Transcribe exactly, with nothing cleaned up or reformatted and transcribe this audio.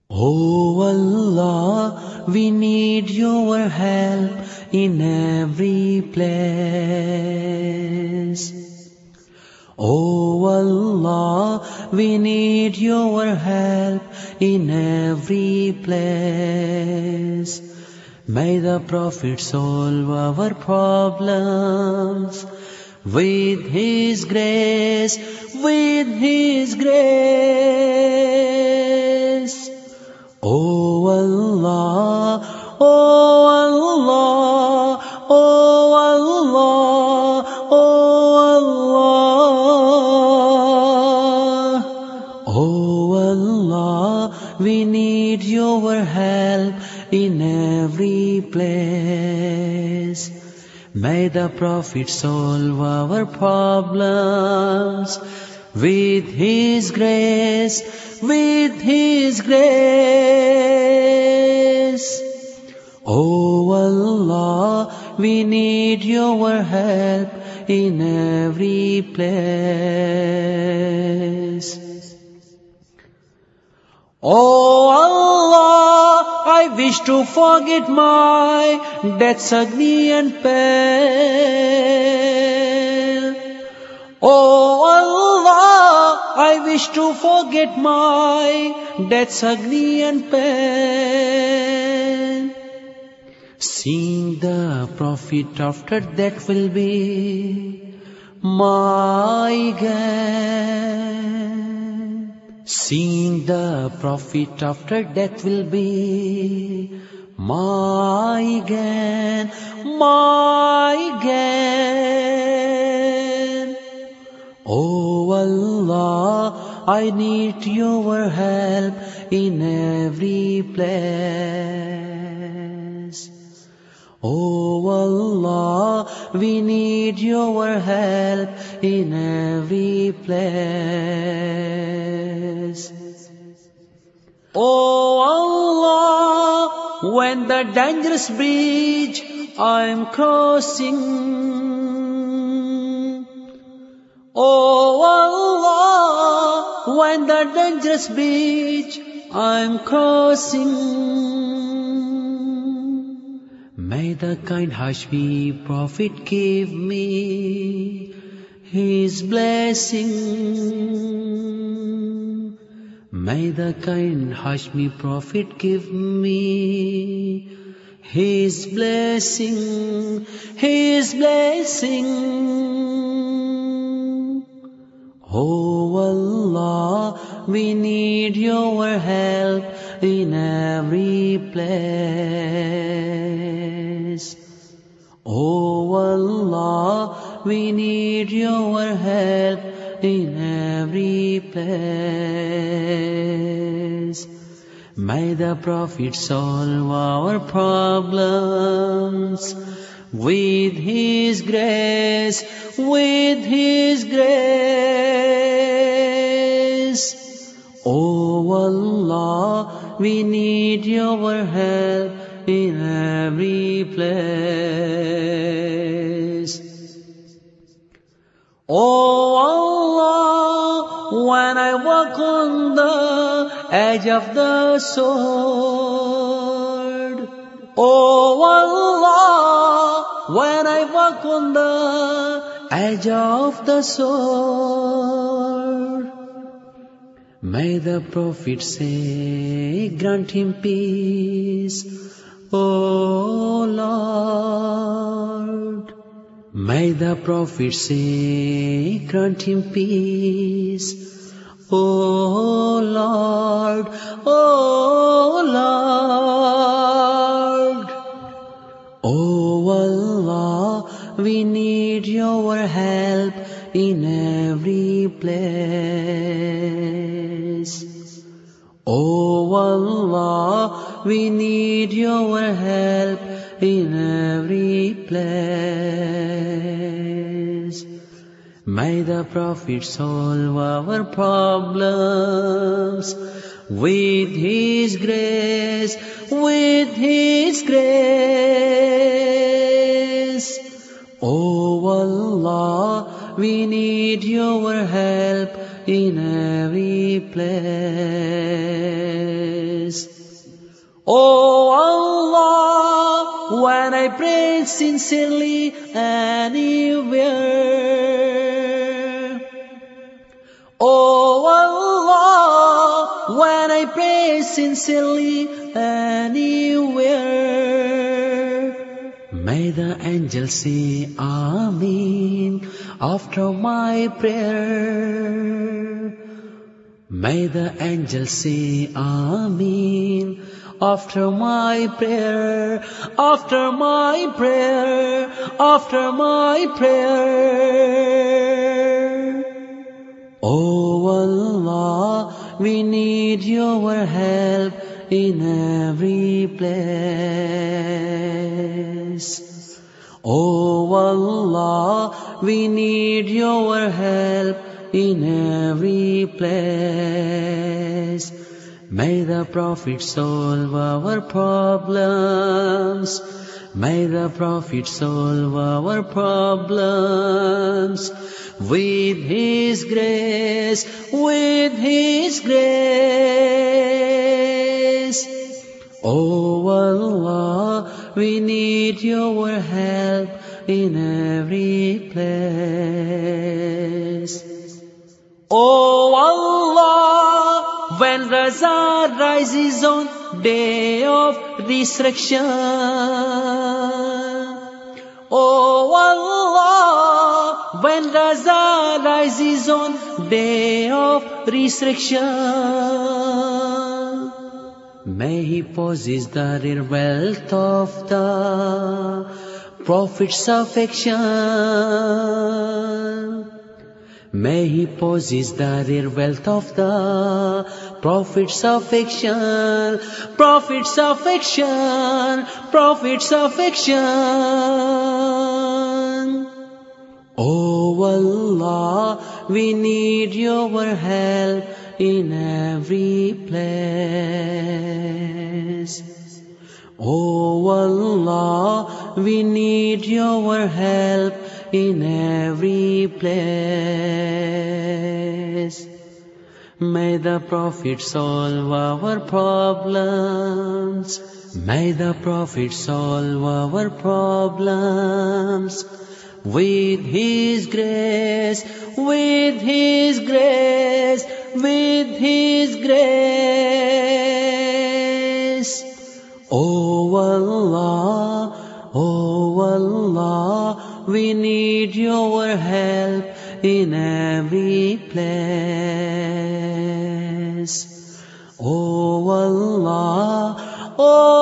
Oh Allah, we need your help in every place. Oh Allah, we need your help in every place. May the Prophet solve our problems with His grace, with His grace. Oh Allah, oh Allah, oh Allah, oh Allah. Oh Allah, we need your help in every place. May the Prophet solve our problems with His grace, with His grace. Oh Allah, we need your help in every place. Oh Allah, I wish to forget my death's agony and pain. Oh Allah, I wish to forget my death's agony and pain. Seeing the Prophet after that will be my gain. Seeing the Prophet after death will be my gain, my gain. Oh Allah, I need your help in every place. Oh Allah, we need your help in every place. Oh Allah, when the dangerous bridge I'm crossing, oh Allah, when the dangerous bridge I'm crossing, may the kind Hashmi Prophet give me his blessing. May the kind Hashmi Prophet give me his blessing, his blessing. Oh Allah, we need your help in every place. Oh Allah, we need your help in every place. May the Prophet solve our problems with His grace, with His grace. Oh Allah, we need your help in every place. Oh Allah, when I walk on the edge of the sword, oh Allah, when I walk on the edge of the sword, may the Prophet say, grant him peace, O Lord. May the Prophet say, grant him peace, O Lord, O Lord. O Allah, we need your help in every place. Oh Allah, we need your help in every place. May the Prophet solve our problems with His grace, with His grace. Oh Allah, we need your help in every place. Oh Allah, when I pray sincerely anywhere. Oh Allah, when I pray sincerely anywhere. May the angels say Ameen after my prayer. May the angels say Ameen after my prayer, after my prayer, after my prayer. Oh Allah, we need your help in every place. Oh Allah, we need your help in every place. May the Prophet solve our problems. May the Prophet solve our problems. With His grace, with His grace. Oh Allah, we need your help in every place. Oh Allah, when the sun rises on day of resurrection. Oh Allah, when the sun rises on day of resurrection. May He possess the rare wealth of the Prophet's affection. May He possess the rare wealth of the Prophet's affection, Prophet's affection, Prophet's affection. Oh Allah, we need your help in every place. Oh Allah, we need your help in every place. May the Prophet solve our problems. May the Prophet solve our problems. With His grace, with His grace, with His grace. Oh Allah, oh Allah, we need your help in every place. Oh Allah, oh